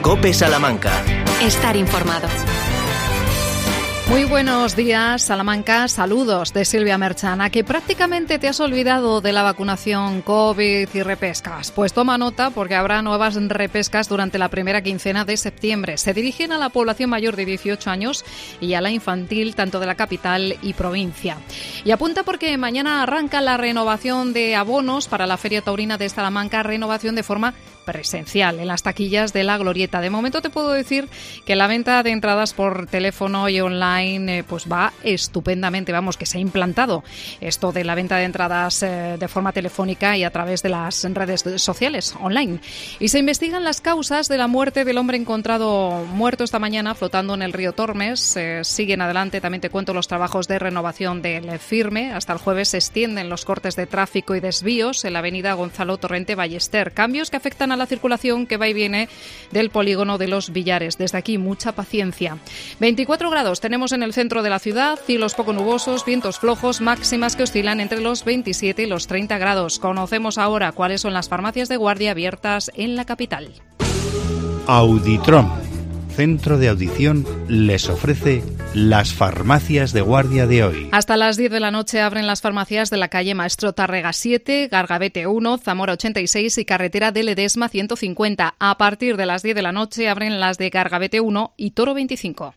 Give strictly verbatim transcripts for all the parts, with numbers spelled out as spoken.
COPE Salamanca. Estar informado. Muy buenos días, Salamanca. Saludos de Silvia Merchana. ¿Que prácticamente te has olvidado de la vacunación COVID y repescas? Pues toma nota, porque habrá nuevas repescas durante la primera quincena de septiembre. Se dirigen a la población mayor de dieciocho años y a la infantil, tanto de la capital y provincia. Y apunta porque mañana arranca la renovación de abonos para la Feria Taurina de Salamanca, renovación de forma presencial en las taquillas de la Glorieta. De momento te puedo decir que la venta de entradas por teléfono y online eh, pues va estupendamente. Vamos, que se ha implantado esto de la venta de entradas eh, de forma telefónica y a través de las redes sociales online. Y se investigan las causas de la muerte del hombre encontrado muerto esta mañana flotando en el río Tormes. Eh, siguen adelante, también te cuento, los trabajos de renovación del firme. Hasta el jueves se extienden los cortes de tráfico y desvíos en la avenida Gonzalo Torrente Ballester. Cambios que afectan a la circulación que va y viene del polígono de los Villares. Desde aquí, mucha paciencia. veinticuatro grados tenemos en el centro de la ciudad, cielos poco nubosos, vientos flojos, máximas que oscilan entre los veintisiete y los treinta grados. Conocemos ahora cuáles son las farmacias de guardia abiertas en la capital. Auditrom, centro de audición, les ofrece las farmacias de guardia de hoy. Hasta las diez de la noche abren las farmacias de la calle Maestro Tárrega siete, Gargabete uno, Zamora ochenta y seis y carretera de Ledesma ciento cincuenta. A partir de las diez de la noche abren las de Gargabete uno y Toro veinticinco.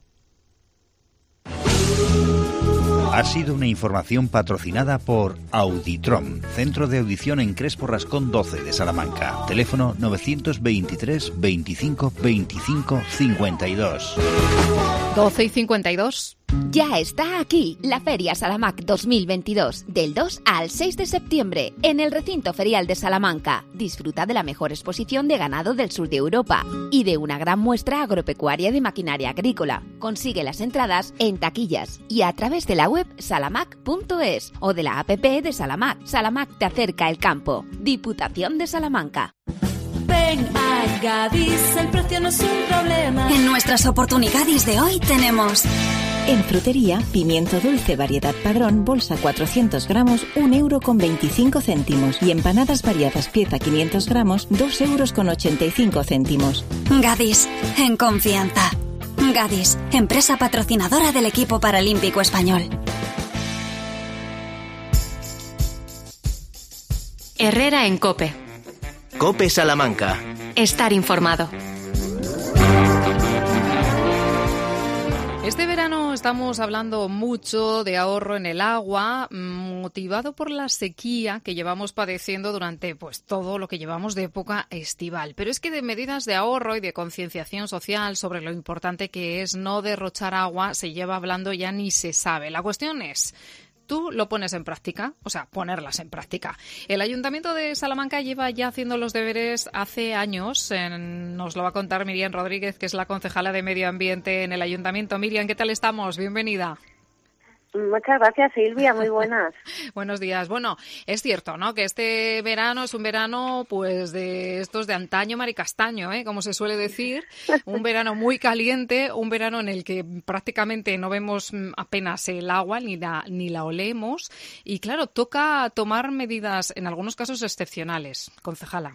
Ha sido una información patrocinada por Auditrom, centro de audición en Crespo Rascón doce de Salamanca. Teléfono novecientos veintitrés veinticinco veinticinco cincuenta y dos. doce y cincuenta y dos. Ya está aquí la Feria Salamac dos mil veintidós, del dos al seis de septiembre, en el recinto ferial de Salamanca. Disfruta de la mejor exposición de ganado del sur de Europa y de una gran muestra agropecuaria de maquinaria agrícola. Consigue las entradas en taquillas y a través de la web salamac punto es o de la app de Salamac. Salamac te acerca el campo. Diputación de Salamanca. Ven a Gadis, el precio no es un problema. En nuestras oportunidades de hoy tenemos... En frutería, pimiento dulce variedad Padrón, bolsa cuatrocientos gramos, un euro con veinticinco céntimos. Y empanadas variadas pieza quinientos gramos, dos euros con ochenta y cinco céntimos. Gadis, en confianza. Gadis, empresa patrocinadora del equipo paralímpico español. Herrera en COPE. COPE Salamanca. Estar informado. Este verano estamos hablando mucho de ahorro en el agua, motivado por la sequía que llevamos padeciendo durante pues todo lo que llevamos de época estival. Pero es que de medidas de ahorro y de concienciación social sobre lo importante que es no derrochar agua se lleva hablando ya ni se sabe. La cuestión es... ¿tú lo pones en práctica? O sea, ponerlas en práctica. El Ayuntamiento de Salamanca lleva ya haciendo los deberes hace años. En, nos lo va a contar Miriam Rodríguez, que es la concejala de Medio Ambiente en el Ayuntamiento. Miriam, ¿qué tal estamos? Bienvenida. Muchas gracias, Silvia, muy buenas. Buenos días. Bueno, es cierto, ¿no?, que este verano es un verano pues de estos de antaño maricastaño, ¿eh?, como se suele decir, un verano muy caliente, un verano en el que prácticamente no vemos apenas el agua ni la ni la olemos y claro, toca tomar medidas en algunos casos excepcionales, concejala.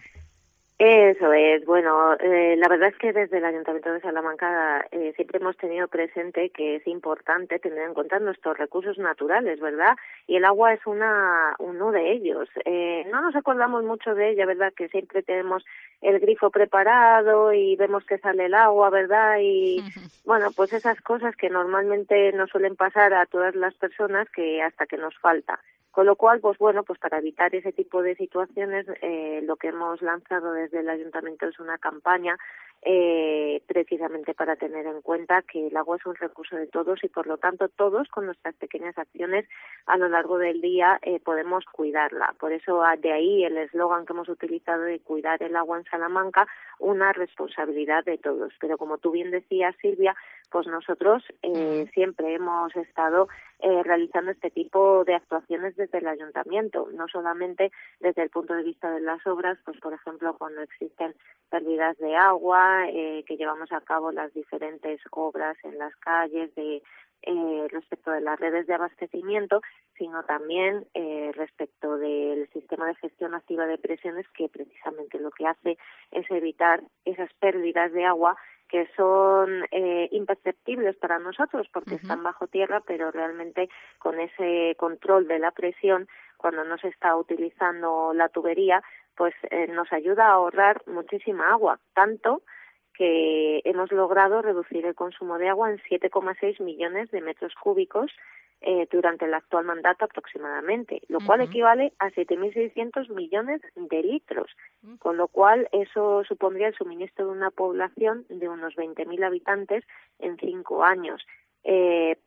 Eso es, bueno, eh, la verdad es que desde el Ayuntamiento de Salamanca eh, siempre hemos tenido presente que es importante tener en cuenta nuestros recursos naturales, ¿verdad? Y el agua es una uno de ellos. Eh, no nos acordamos mucho de ella, ¿verdad? Que siempre tenemos el grifo preparado y vemos que sale el agua, ¿verdad? Y bueno, pues esas cosas que normalmente nos suelen pasar a todas las personas que hasta que nos falta. Con lo cual, pues bueno, pues para evitar ese tipo de situaciones, eh, lo que hemos lanzado desde el Ayuntamiento es una campaña eh, precisamente para tener en cuenta que el agua es un recurso de todos y por lo tanto todos con nuestras pequeñas acciones a lo largo del día eh, podemos cuidarla. Por eso de ahí el eslogan que hemos utilizado de cuidar el agua en Salamanca, una responsabilidad de todos. Pero como tú bien decías, Silvia, pues nosotros eh, siempre hemos estado eh, realizando este tipo de actuaciones desde el Ayuntamiento, no solamente desde el punto de vista de las obras, pues por ejemplo cuando existen pérdidas de agua, eh, que llevamos a cabo las diferentes obras en las calles de eh, respecto de las redes de abastecimiento, sino también eh, respecto del sistema de gestión activa de presiones, que precisamente lo que hace es evitar esas pérdidas de agua que son eh, imperceptibles para nosotros porque uh-huh. están bajo tierra, pero realmente con ese control de la presión, cuando no se está utilizando la tubería, pues eh, nos ayuda a ahorrar muchísima agua, tanto que hemos logrado reducir el consumo de agua en siete coma seis millones de metros cúbicos eh, durante el actual mandato aproximadamente, lo uh-huh. cual equivale a siete mil seiscientos millones de litros, uh-huh. con lo cual eso supondría el suministro de una población de unos veinte mil habitantes en cinco años. Eh,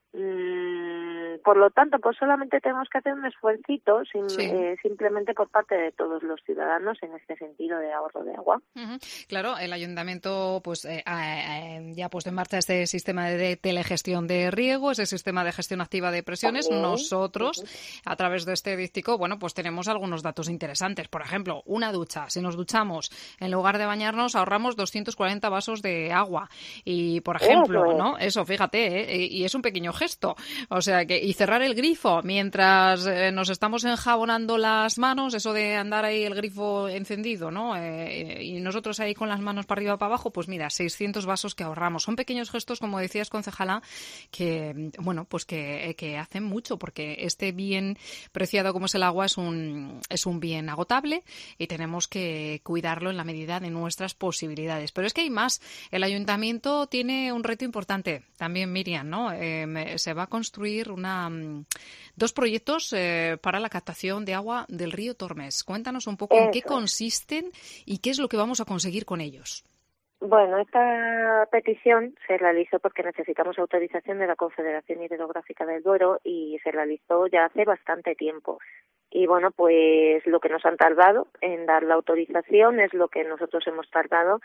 mmm, por lo tanto, pues solamente tenemos que hacer un esfuercito sim, sí. eh, simplemente por parte de todos los ciudadanos en este sentido de ahorro de agua. Uh-huh. Claro, el ayuntamiento pues eh, eh, ya ha puesto en marcha este sistema de telegestión de riego, ese sistema de gestión activa de presiones. Okay. Nosotros, uh-huh. a través de este díptico, bueno, pues tenemos algunos datos interesantes. Por ejemplo, una ducha. Si nos duchamos, en lugar de bañarnos, ahorramos doscientos cuarenta vasos de agua. Y, por ejemplo, uh-huh. ¿no? Eso, fíjate, ¿eh? Y es un pequeño gesto. O sea que, y cerrar el grifo mientras eh, nos estamos enjabonando las manos, eso de andar ahí el grifo encendido, ¿no? Eh, y nosotros ahí con las manos para arriba o para abajo, pues mira, seiscientos vasos que ahorramos. Son pequeños gestos, como decías, concejala, que, bueno, pues que, que hacen mucho, porque este bien preciado como es el agua es un, es un bien agotable y tenemos que cuidarlo en la medida de nuestras posibilidades. Pero es que hay más. El ayuntamiento tiene un reto importante también, Miriam, ¿no? Eh, se va a construir una dos proyectos eh, para la captación de agua del río Tormes. Cuéntanos un poco Eso. en qué consisten y qué es lo que vamos a conseguir con ellos. Bueno, esta petición se realizó porque necesitamos autorización de la Confederación Hidrográfica del Duero y se realizó ya hace bastante tiempo. Y bueno, pues lo que nos han tardado en dar la autorización es lo que nosotros hemos tardado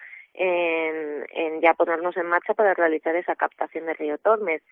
en, en ya ponernos en marcha para realizar esa captación del río Tormes.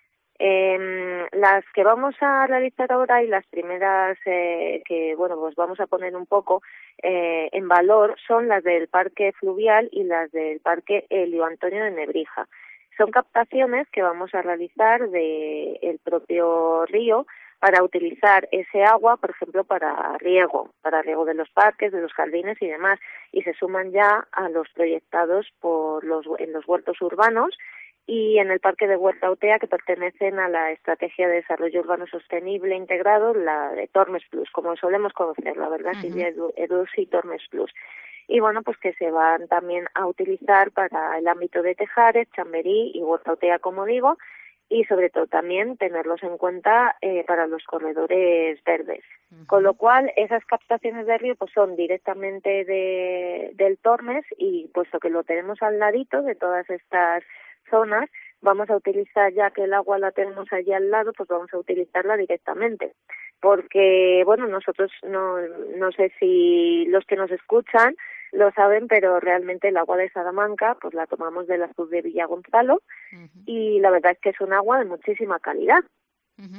Eh, las que vamos a realizar ahora y las primeras eh, que bueno pues vamos a poner un poco eh, en valor son las del Parque Fluvial y las del Parque Elio Antonio de Nebrija. Son captaciones que vamos a realizar de el propio río para utilizar ese agua, por ejemplo, para riego, para riego de los parques, de los jardines y demás, y se suman ya a los proyectados por los en los huertos urbanos y en el Parque de Huerta Otea, que pertenecen a la Estrategia de Desarrollo Urbano Sostenible Integrado, la de Tormes Plus, como solemos conocer, la verdad, uh-huh. Silvia Edus y Tormes Plus. Y bueno, pues que se van también a utilizar para el ámbito de Tejares, Chamberí y Huerta Otea, como digo, y sobre todo también tenerlos en cuenta eh, para los corredores verdes. Uh-huh. Con lo cual, esas captaciones de río pues son directamente de, del Tormes y puesto que lo tenemos al ladito de todas estas zonas, vamos a utilizar, ya que el agua la tenemos allí al lado, pues vamos a utilizarla directamente. Porque, bueno, nosotros no, no sé si los que nos escuchan lo saben, pero realmente el agua de Salamanca pues la tomamos del azud de Villagonzalo uh-huh. y la verdad es que es un agua de muchísima calidad. Uh-huh.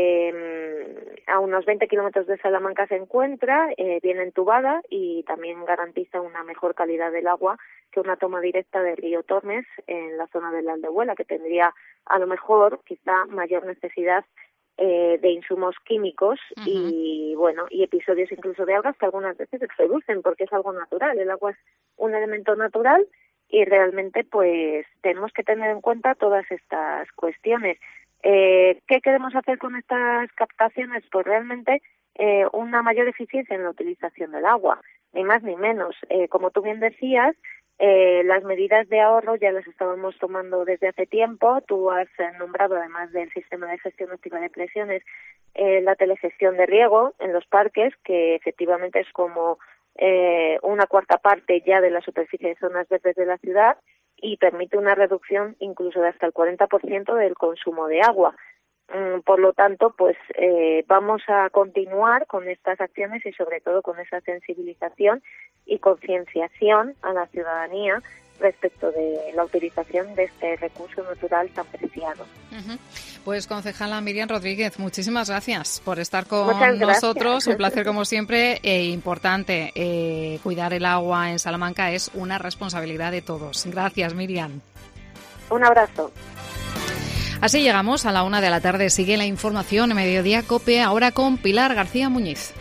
Eh, a unos veinte kilómetros de Salamanca se encuentra, eh, viene entubada y también garantiza una mejor calidad del agua que una toma directa del río Tormes en la zona de la Aldehuela, que tendría a lo mejor quizá mayor necesidad eh, de insumos químicos uh-huh. y bueno y episodios incluso de algas que algunas veces se reducen porque es algo natural. El agua es un elemento natural y realmente pues tenemos que tener en cuenta todas estas cuestiones. Eh, ¿Qué queremos hacer con estas captaciones? Pues realmente eh, una mayor eficiencia en la utilización del agua, ni más ni menos. Eh, como tú bien decías, eh, las medidas de ahorro ya las estábamos tomando desde hace tiempo. Tú has nombrado, además del sistema de gestión activa de presiones, eh, la telegestión de riego en los parques, que efectivamente es como eh, una cuarta parte ya de la superficie de zonas verdes de la ciudad, y permite una reducción incluso de hasta el cuarenta por ciento del consumo de agua. Por lo tanto, pues eh, vamos a continuar con estas acciones y sobre todo con esa sensibilización y concienciación a la ciudadanía respecto de la utilización de este recurso natural tan preciado. Uh-huh. Pues concejala Miriam Rodríguez, muchísimas gracias por estar con nosotros. Un placer como siempre e importante. Eh, cuidar el agua en Salamanca es una responsabilidad de todos. Gracias, Miriam. Un abrazo. Así llegamos a la una de la tarde. Sigue la información en Mediodía COPE, ahora con Pilar García Muñiz.